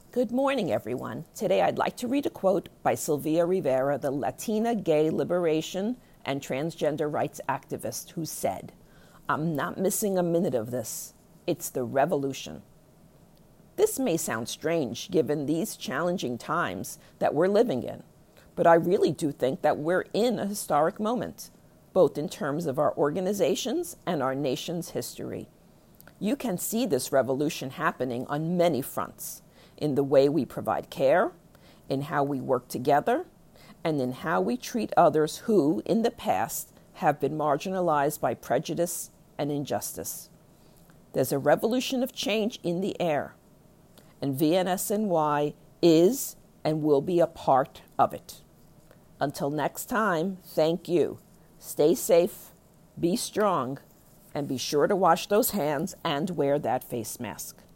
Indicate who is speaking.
Speaker 1: Good morning, everyone. Today I'd like to read a quote by Sylvia Rivera, the Latina gay liberation and transgender rights activist, who said, "I'm not missing a minute of this. It's the revolution." This may sound strange given these challenging times that we're living in, but I really do think that we're in a historic moment, both in terms of our organizations and our nation's history. You can see this revolution happening on many fronts, in the way we provide care, in how we work together, and in how we treat others who, in the past, have been marginalized by prejudice and injustice. There's a revolution of change in the air, and VNSNY is and will be a part of it. Until next time, thank you. Stay safe, be strong, and be sure to wash those hands and wear that face mask.